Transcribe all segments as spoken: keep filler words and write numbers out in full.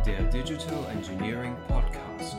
der Digital Engineering Podcast.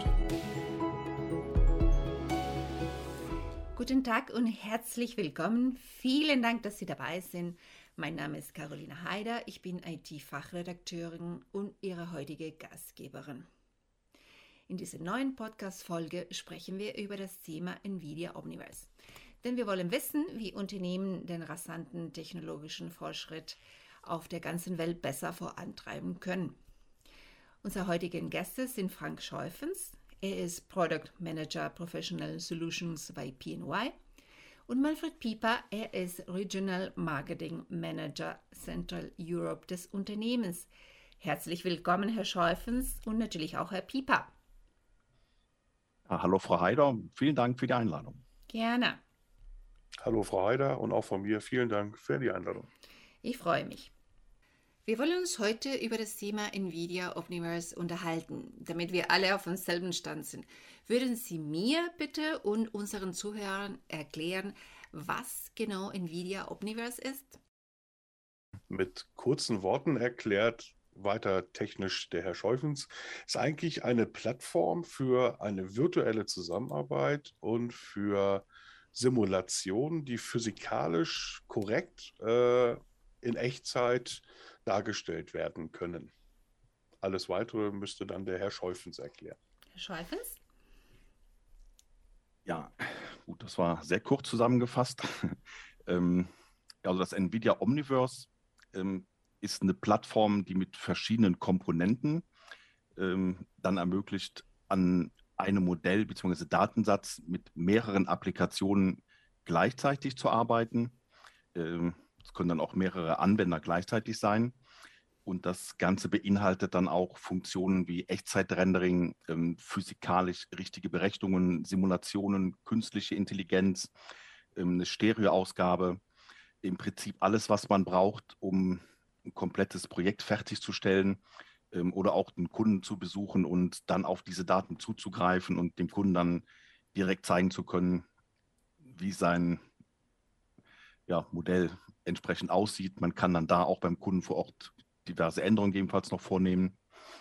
Guten Tag und herzlich willkommen. Vielen Dank, dass Sie dabei sind. Mein Name ist Carolina Haider, ich bin I T-Fachredakteurin und Ihre heutige Gastgeberin. In dieser neuen Podcast-Folge sprechen wir über das Thema NVIDIA Omniverse. Denn wir wollen wissen, wie Unternehmen den rasanten technologischen Fortschritt auf der ganzen Welt besser vorantreiben können. Unsere heutigen Gäste sind Frank Scheufens. Er ist Product Manager Professional Solutions bei P and Y. Und Manfred Pieper, er ist Regional Marketing Manager Central Europe des Unternehmens. Herzlich willkommen, Herr Scheufens, und natürlich auch Herr Pieper. Ja, hallo Frau Haider, vielen Dank für die Einladung. Gerne. Hallo Frau Haider und auch von mir vielen Dank für die Einladung. Ich freue mich. Wir wollen uns heute über das Thema NVIDIA Omniverse unterhalten, damit wir alle auf demselben Stand sind. Würden Sie mir bitte und unseren Zuhörern erklären, was genau NVIDIA Omniverse ist? Mit kurzen Worten erklärt, weiter technisch der Herr Scheufens, ist eigentlich eine Plattform für eine virtuelle Zusammenarbeit und für Simulationen, die physikalisch korrekt äh, in Echtzeit dargestellt werden können. Alles Weitere müsste dann der Herr Scheufens erklären. Herr Scheufens? Ja, gut, das war sehr kurz zusammengefasst. ähm, also das NVIDIA Omniverse ähm, ist eine Plattform, die mit verschiedenen Komponenten ähm, dann ermöglicht, an einem Modell bzw. Datensatz mit mehreren Applikationen gleichzeitig zu arbeiten. Ähm, Es können dann auch mehrere Anwender gleichzeitig sein. Und das Ganze beinhaltet dann auch Funktionen wie Echtzeitrendering, ähm, physikalisch richtige Berechnungen, Simulationen, künstliche Intelligenz, ähm, eine Stereoausgabe. Im Prinzip alles, was man braucht, um ein komplettes Projekt fertigzustellen ähm, oder auch den Kunden zu besuchen und dann auf diese Daten zuzugreifen und dem Kunden dann direkt zeigen zu können, wie sein ja, Modell entsprechend aussieht. Man kann dann da auch beim Kunden vor Ort diverse Änderungen ebenfalls noch vornehmen.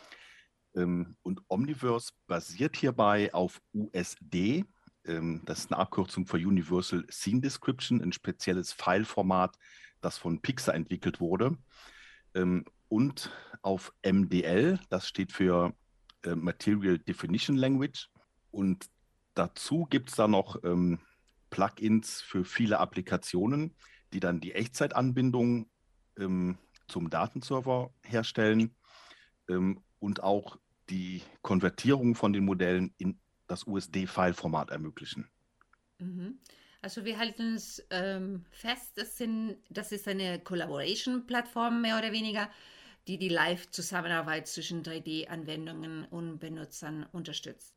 Ähm, und Omniverse basiert hierbei auf U S D. Ähm, das ist eine Abkürzung für Universal Scene Description, ein spezielles Fileformat, das von Pixar entwickelt wurde. Ähm, und auf M D L, das steht für äh, Material Definition Language. Und dazu gibt es da noch ähm, Plugins für viele Applikationen, die dann die Echtzeitanbindung ähm, zum Datenserver herstellen ähm, und auch die Konvertierung von den Modellen in das U S D-File-Format ermöglichen. Mhm. Also wir halten es ähm, fest, das, sind, das ist eine Collaboration-Plattform mehr oder weniger, die die Live-Zusammenarbeit zwischen drei D-Anwendungen und Benutzern unterstützt.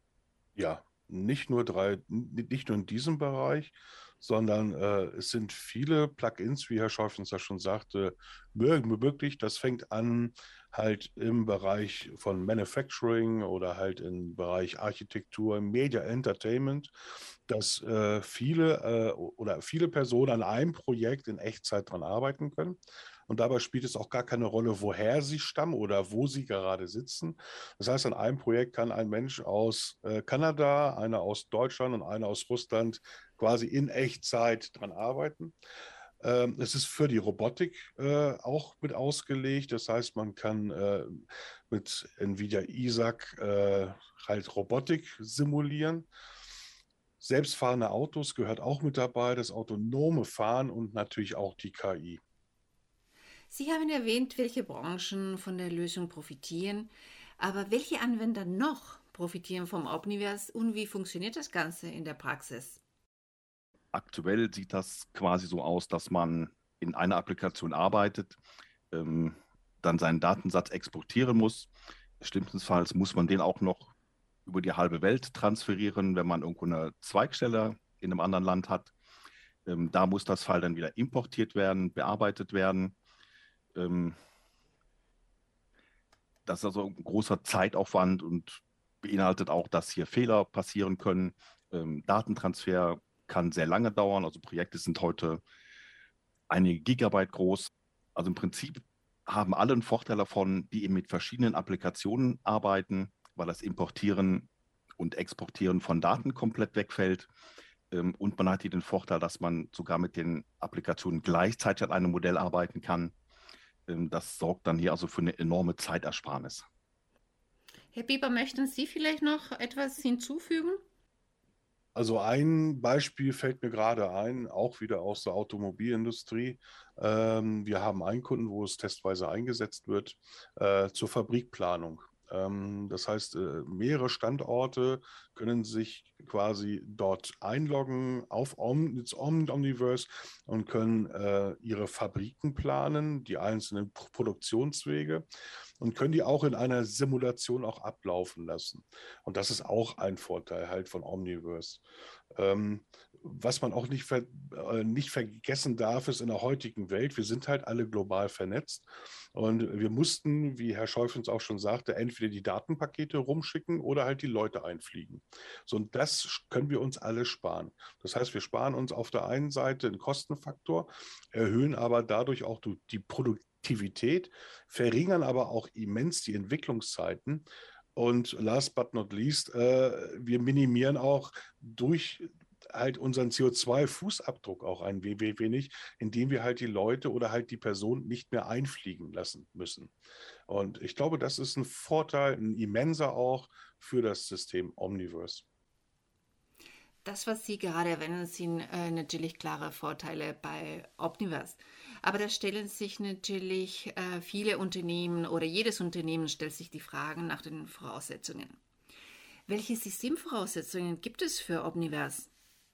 Ja, nicht nur drei, nicht nur in diesem Bereich, sondern äh, es sind viele Plugins, wie Herr Scheufens ja schon sagte, möglich. Das fängt an halt im Bereich von Manufacturing oder halt im Bereich Architektur, Media Entertainment, dass äh, viele äh, oder viele Personen an einem Projekt in Echtzeit dran arbeiten können. Und dabei spielt es auch gar keine Rolle, woher sie stammen oder wo sie gerade sitzen. Das heißt, an einem Projekt kann ein Mensch aus äh, Kanada, einer aus Deutschland und einer aus Russland quasi in Echtzeit dran arbeiten. Ähm, es ist für die Robotik äh, auch mit ausgelegt. Das heißt, man kann äh, mit NVIDIA Isaac äh, halt Robotik simulieren. Selbstfahrende Autos gehört auch mit dabei, das autonome Fahren und natürlich auch die K I. Sie haben erwähnt, welche Branchen von der Lösung profitieren, aber welche Anwender noch profitieren vom Omniverse und wie funktioniert das Ganze in der Praxis? Aktuell sieht das quasi so aus, dass man in einer Applikation arbeitet, ähm, dann seinen Datensatz exportieren muss. Schlimmstenfalls muss man den auch noch über die halbe Welt transferieren, wenn man irgendwo eine Zweigstelle in einem anderen Land hat. Ähm, da muss das File dann wieder importiert werden, bearbeitet werden. Ähm, das ist also ein großer Zeitaufwand und beinhaltet auch, dass hier Fehler passieren können. Ähm, Datentransfer kann sehr lange dauern. Also Projekte sind heute einige Gigabyte groß. Also im Prinzip haben alle einen Vorteil davon, die eben mit verschiedenen Applikationen arbeiten, weil das Importieren und Exportieren von Daten komplett wegfällt. Ähm, und man hat hier den Vorteil, dass man sogar mit den Applikationen gleichzeitig an einem Modell arbeiten kann. Ähm, das sorgt dann hier also für eine enorme Zeitersparnis. Herr Bieber, möchten Sie vielleicht noch etwas hinzufügen? Also ein Beispiel fällt mir gerade ein, auch wieder aus der Automobilindustrie. Ähm, wir haben einen Kunden, wo es testweise eingesetzt wird, äh, zur Fabrikplanung. Ähm, das heißt, äh, mehrere Standorte können sich quasi dort einloggen auf Om ins Om Omniverse und können äh, ihre Fabriken planen, die einzelnen P Produktionswege und können die auch in einer Simulation auch ablaufen lassen. Und das ist auch ein Vorteil halt von Omniverse. Ähm, was man auch nicht, ver äh, nicht vergessen darf, ist in der heutigen Welt, wir sind halt alle global vernetzt und wir mussten, wie Herr Scheufens auch schon sagte, entweder die Datenpakete rumschicken oder halt die Leute einfliegen. So, und das können wir uns alle sparen. Das heißt, wir sparen uns auf der einen Seite einen Kostenfaktor, erhöhen aber dadurch auch die Produktivität, verringern aber auch immens die Entwicklungszeiten. Und last but not least, äh, wir minimieren auch durch halt unseren C O zwei Fußabdruck auch ein wenig, indem wir halt die Leute oder halt die Person nicht mehr einfliegen lassen müssen. Und ich glaube, das ist ein Vorteil, ein immenser auch für das System Omniverse. Das, was Sie gerade erwähnen, sind äh, natürlich klare Vorteile bei Omniverse. Aber da stellen sich natürlich äh, viele Unternehmen oder jedes Unternehmen stellt sich die Fragen nach den Voraussetzungen. Welche Systemvoraussetzungen gibt es für Omniverse?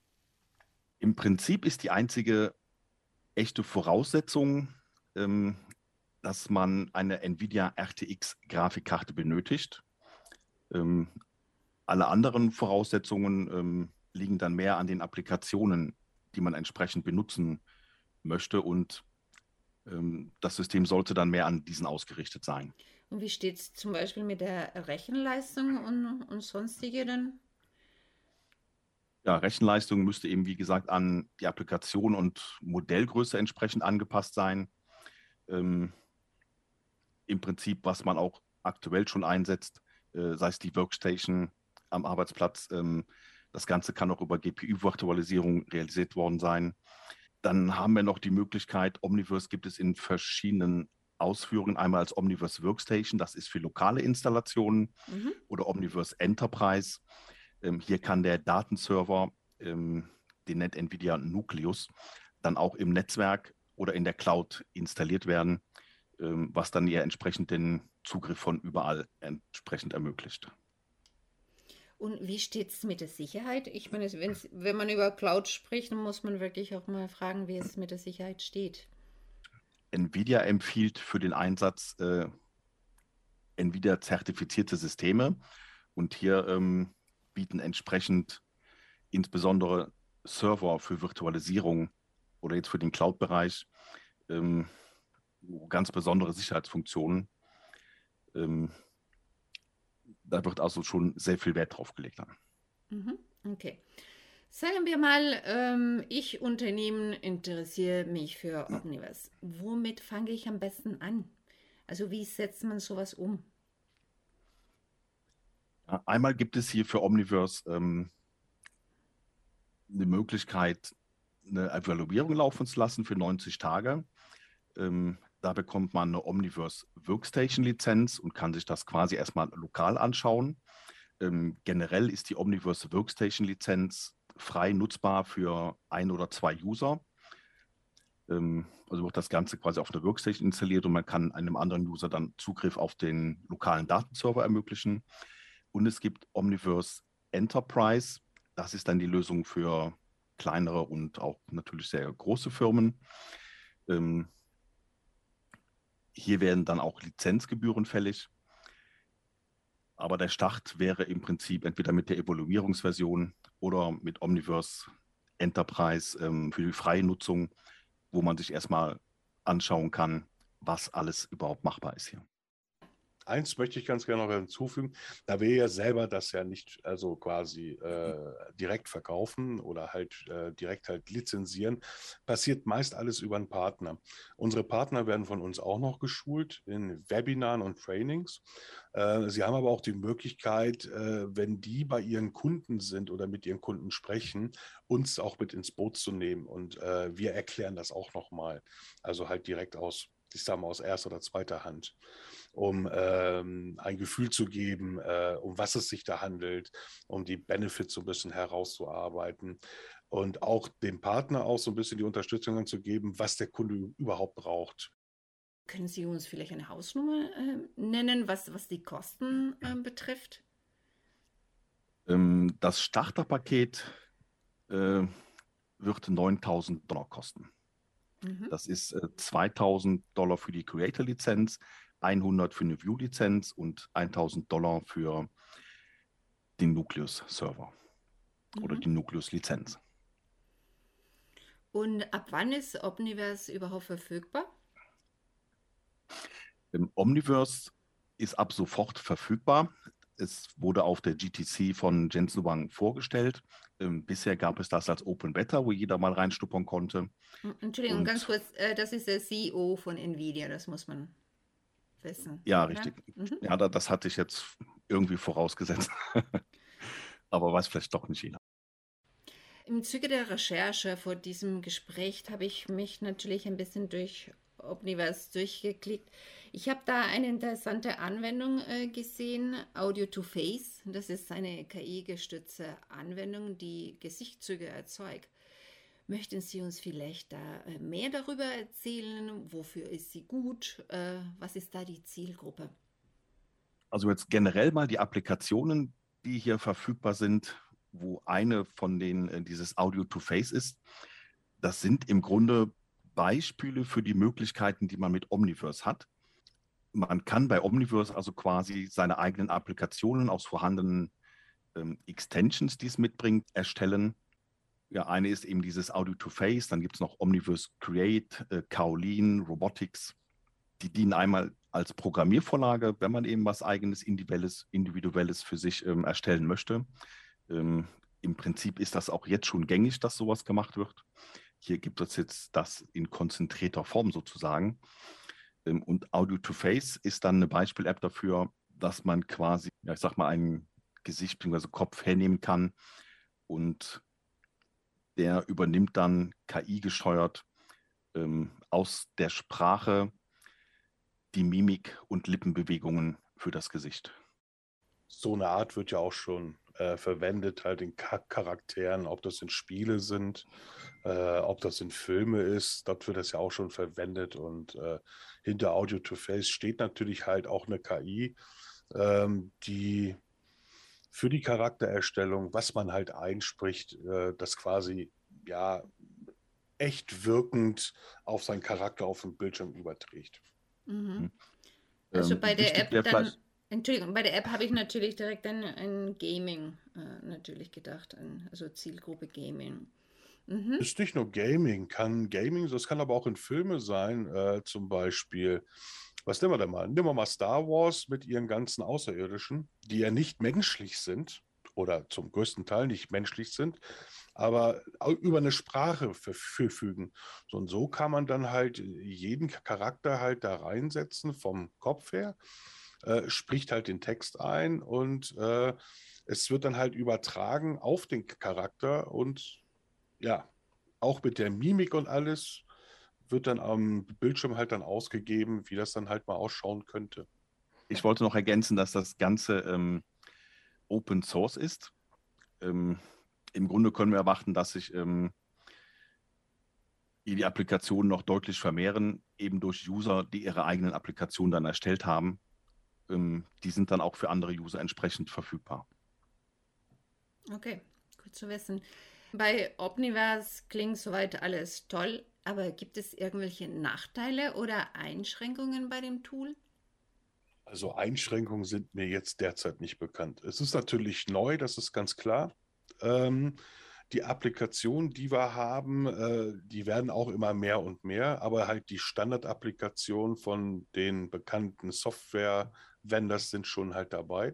Im Prinzip ist die einzige echte Voraussetzung, ähm, dass man eine NVIDIA R T X-Grafikkarte benötigt. Ähm, alle anderen Voraussetzungen ähm, liegen dann mehr an den Applikationen, die man entsprechend benutzen möchte. Und ähm, das System sollte dann mehr an diesen ausgerichtet sein. Und wie steht es zum Beispiel mit der Rechenleistung und, und sonstigen? Ja, Rechenleistung müsste eben, wie gesagt, an die Applikation und Modellgröße entsprechend angepasst sein. Ähm, Im Prinzip, was man auch aktuell schon einsetzt, äh, sei es die Workstation am Arbeitsplatz. Ähm, das Ganze kann auch über G P U-Virtualisierung realisiert worden sein. Dann haben wir noch die Möglichkeit, Omniverse gibt es in verschiedenen Ausführungen. Einmal als Omniverse Workstation, das ist für lokale Installationen, Mhm. oder Omniverse Enterprise. Ähm, hier kann der Datenserver, ähm, den nennt NVIDIA Nucleus, dann auch im Netzwerk oder in der Cloud installiert werden, ähm, was dann ihr entsprechend den Zugriff von überall entsprechend ermöglicht. Und wie steht es mit der Sicherheit? Ich meine, wenn's, wenn man über Cloud spricht, dann muss man wirklich auch mal fragen, wie es mit der Sicherheit steht. NVIDIA empfiehlt für den Einsatz äh, NVIDIA-zertifizierte Systeme und hier ähm, bieten entsprechend insbesondere Server für Virtualisierung oder jetzt für den Cloud-Bereich ähm, ganz besondere Sicherheitsfunktionen. Ähm, da wird also schon sehr viel Wert drauf gelegt. Mhm. Okay. Sagen wir mal, ähm, ich Unternehmen interessiere mich für Omniverse. Womit fange ich am besten an? Also wie setzt man sowas um? Ja, einmal gibt es hier für Omniverse ähm, eine Möglichkeit, eine Evaluierung laufen zu lassen für neunzig Tage. Ähm, da bekommt man eine Omniverse Workstation Lizenz und kann sich das quasi erstmal lokal anschauen. Ähm, generell ist die Omniverse Workstation Lizenz frei nutzbar für ein oder zwei User. Ähm, also wird das Ganze quasi auf einer Workstation installiert und man kann einem anderen User dann Zugriff auf den lokalen Datenserver ermöglichen. Und es gibt Omniverse Enterprise. Das ist dann die Lösung für kleinere und auch natürlich sehr große Firmen. Ähm, hier werden dann auch Lizenzgebühren fällig. Aber der Start wäre im Prinzip entweder mit der Evaluierungsversion oder mit Omniverse Enterprise ähm, für die freie Nutzung, wo man sich erstmal anschauen kann, was alles überhaupt machbar ist hier. eins möchte ich ganz gerne noch hinzufügen, da wir ja selber das ja nicht also quasi äh, direkt verkaufen oder halt äh, direkt halt lizenzieren, passiert meist alles über einen Partner. Unsere Partner werden von uns auch noch geschult in Webinaren und Trainings. Äh, sie haben aber auch die Möglichkeit, äh, wenn die bei ihren Kunden sind oder mit ihren Kunden sprechen, uns auch mit ins Boot zu nehmen. Und äh, wir erklären das auch nochmal. Also halt direkt aus, ich sage mal, aus erster oder zweiter Hand, um ähm, ein Gefühl zu geben, äh, um was es sich da handelt, um die Benefits so ein bisschen herauszuarbeiten und auch dem Partner auch so ein bisschen die Unterstützung zu geben, was der Kunde überhaupt braucht. Können Sie uns vielleicht eine Hausnummer äh, nennen, was, was die Kosten äh, betrifft? Ähm, das Starterpaket äh, wird neuntausend Dollar kosten. Mhm. Das ist äh, zweitausend Dollar für die Creator-Lizenz, hundert für eine View-Lizenz und tausend Dollar für den Nucleus-Server oder Mhm. die Nucleus-Lizenz. Und ab wann ist Omniverse überhaupt verfügbar? Ähm, Omniverse ist ab sofort verfügbar. Es wurde auf der G T C von Jensen Huang vorgestellt. Ähm, bisher gab es das als Open Beta, wo jeder mal reinstuppern konnte. Entschuldigung, Und ganz kurz, äh, das ist der C E O von Nvidia, das muss man wissen. ja, oder? richtig. Mhm. Ja, da, das hatte ich jetzt irgendwie vorausgesetzt. Aber weiß vielleicht doch nicht jeder. Im Zuge der Recherche vor diesem Gespräch habe ich mich natürlich ein bisschen durch Omniverse durchgeklickt. Ich habe da eine interessante Anwendung äh, gesehen, Audio to Face. Das ist eine K I-gestützte Anwendung, die Gesichtszüge erzeugt. Möchten Sie uns vielleicht da äh, mehr darüber erzählen? Wofür ist sie gut? Äh, was ist da die Zielgruppe? Also jetzt generell mal die Applikationen, die hier verfügbar sind, wo eine von denen äh, dieses Audio to Face ist. Das sind im Grunde Beispiele für die Möglichkeiten, die man mit Omniverse hat. Man kann bei Omniverse also quasi seine eigenen Applikationen aus vorhandenen ähm, Extensions, die es mitbringt, erstellen. Ja, eine ist eben dieses Audio to Face, dann gibt es noch Omniverse Create, äh, Kaolin, Robotics. Die dienen einmal als Programmiervorlage, wenn man eben was eigenes, individuelles, individuelles für sich ähm, erstellen möchte. Ähm, Im Prinzip ist das auch jetzt schon gängig, dass sowas gemacht wird. Hier gibt es jetzt das in konzentrierter Form sozusagen. Ähm, und Audio to Face ist dann eine Beispiel-App dafür, dass man quasi, ja, ich sag mal, ein Gesicht bzw. Kopf hernehmen kann und der übernimmt dann K I gesteuert ähm, aus der Sprache die Mimik und Lippenbewegungen für das Gesicht. So eine Art wird ja auch schon äh, verwendet, halt in Char- Charakteren, ob das in Spiele sind, äh, ob das in Filme ist, dort wird das ja auch schon verwendet und äh, hinter Audio to Face steht natürlich halt auch eine K I, ähm, die für die Charaktererstellung, was man halt einspricht, äh, das quasi ja echt wirkend auf seinen Charakter auf dem Bildschirm überträgt. Mhm. Mhm. Also Ähm, bei der wichtig App wäre dann, vielleicht, Entschuldigung, bei der App habe ich natürlich direkt an, an Gaming äh, natürlich gedacht, an, also Zielgruppe Gaming. Mhm. Ist nicht nur Gaming, kann Gaming, das kann aber auch in Filme sein, äh, zum Beispiel, was nehmen wir denn mal? Nehmen wir mal Star Wars mit ihren ganzen Außerirdischen, die ja nicht menschlich sind oder zum größten Teil nicht menschlich sind, aber au- über eine Sprache ver- verfügen. So und so kann man dann halt jeden Charakter halt da reinsetzen vom Kopf her, äh, spricht halt den Text ein und äh, es wird dann halt übertragen auf den Charakter und ja, auch mit der Mimik und alles wird dann am Bildschirm halt dann ausgegeben, wie das dann halt mal ausschauen könnte. ich wollte noch ergänzen, dass das Ganze ähm, Open Source ist. Ähm, Im Grunde können wir erwarten, dass sich ähm, die Applikationen noch deutlich vermehren, eben durch User, die ihre eigenen Applikationen dann erstellt haben. Ähm, die sind dann auch für andere User entsprechend verfügbar. Okay, gut zu wissen. Bei Omniverse klingt soweit alles toll, aber gibt es irgendwelche Nachteile oder Einschränkungen bei dem Tool? Also Einschränkungen sind mir jetzt derzeit nicht bekannt. Es ist natürlich neu, das ist ganz klar. Ähm, die Applikationen, die wir haben, äh, die werden auch immer mehr und mehr, aber halt die Standardapplikationen von den bekannten Software-Vendors sind schon halt dabei.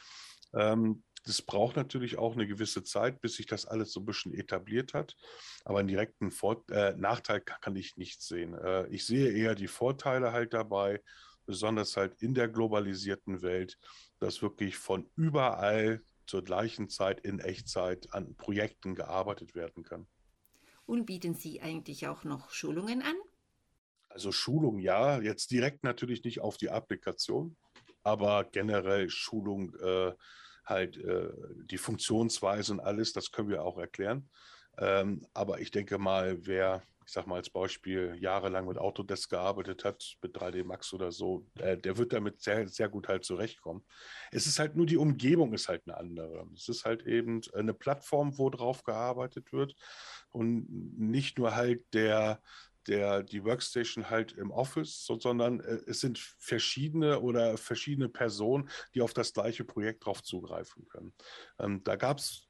Ähm, das braucht natürlich auch eine gewisse Zeit, bis sich das alles so ein bisschen etabliert hat. Aber einen direkten Vor- äh, Nachteil kann ich nicht sehen. Äh, ich sehe eher die Vorteile halt dabei, besonders halt in der globalisierten Welt, dass wirklich von überall zur gleichen Zeit in Echtzeit an Projekten gearbeitet werden kann. Und bieten Sie eigentlich auch noch Schulungen an? Also Schulung ja, jetzt direkt natürlich nicht auf die Applikation, aber generell Schulung, äh, halt äh, die Funktionsweise und alles, das können wir auch erklären. Ähm, aber ich denke mal, wer, ich sag mal als Beispiel, jahrelang mit Autodesk gearbeitet hat, mit drei D Max oder so, äh, der wird damit sehr, sehr gut halt zurechtkommen. Es ist halt nur die Umgebung ist halt eine andere. Es ist halt eben eine Plattform, wo drauf gearbeitet wird und nicht nur halt der der, die Workstation halt im Office, so, sondern äh, es sind verschiedene oder verschiedene Personen, die auf das gleiche Projekt drauf zugreifen können. Ähm, da gab es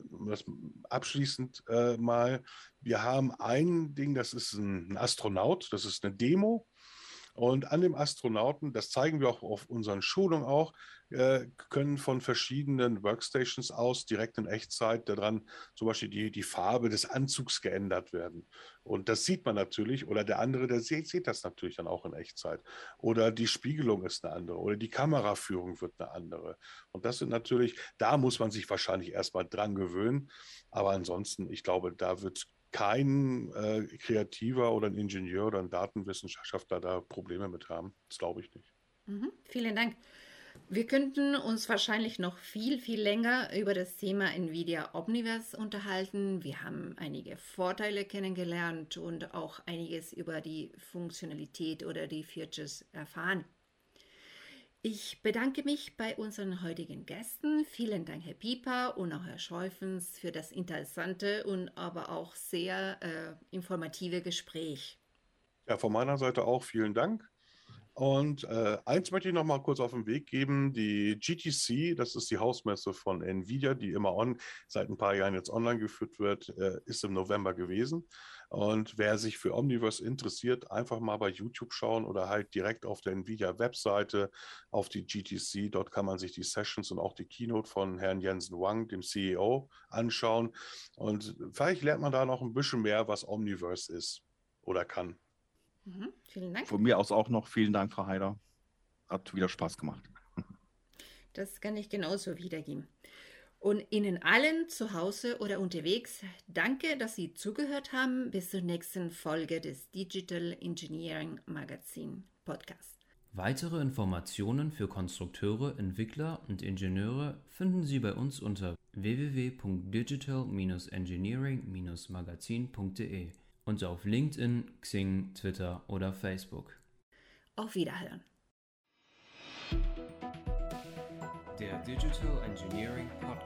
abschließend äh, mal, wir haben ein Ding, das ist ein, ein Astronaut, das ist eine Demo. Und an dem Astronauten, das zeigen wir auch auf unseren Schulungen auch, äh, können von verschiedenen Workstations aus direkt in Echtzeit daran zum Beispiel die, die Farbe des Anzugs geändert werden. Und das sieht man natürlich, oder der andere, der sieht, sieht das natürlich dann auch in Echtzeit. Oder die Spiegelung ist eine andere, oder die Kameraführung wird eine andere. Und das sind natürlich, da muss man sich wahrscheinlich erstmal dran gewöhnen. Aber ansonsten, ich glaube, da wird kein äh, Kreativer oder ein Ingenieur oder ein Datenwissenschaftler da Probleme mit haben. Das glaube ich nicht. Mhm, vielen Dank. Wir könnten uns wahrscheinlich noch viel, viel länger über das Thema NVIDIA Omniverse unterhalten. Wir haben einige Vorteile kennengelernt und auch einiges über die Funktionalität oder die Features erfahren. Ich bedanke mich bei unseren heutigen Gästen. Vielen Dank, Herr Pieper und auch Herr Scheufens, für das interessante und aber auch sehr äh, informative Gespräch. Ja, von meiner Seite auch vielen Dank. Und äh, eins möchte ich noch mal kurz auf den Weg geben. Die G T C, das ist die Hausmesse von NVIDIA, die immer on, seit ein paar Jahren jetzt online geführt wird, äh, ist im November gewesen. Und wer sich für Omniverse interessiert, einfach mal bei YouTube schauen oder halt direkt auf der NVIDIA-Webseite auf die G T C. Dort kann man sich die Sessions und auch die Keynote von Herrn Jensen Huang, dem C E O, anschauen. Und vielleicht lernt man da noch ein bisschen mehr, was Omniverse ist oder kann. Mhm, vielen Dank. Von mir aus auch noch vielen Dank, Frau Heider. Hat wieder Spaß gemacht. Das kann ich genauso wiedergeben. Und Ihnen allen zu Hause oder unterwegs, danke, dass Sie zugehört haben. Bis zur nächsten Folge des Digital Engineering Magazin Podcast. Weitere Informationen für Konstrukteure, Entwickler und Ingenieure finden Sie bei uns unter w w w punkt digital Bindestrich engineering Bindestrich magazin punkt de und auf LinkedIn, Xing, Twitter oder Facebook. Auf Wiederhören. Der Digital Engineering Podcast.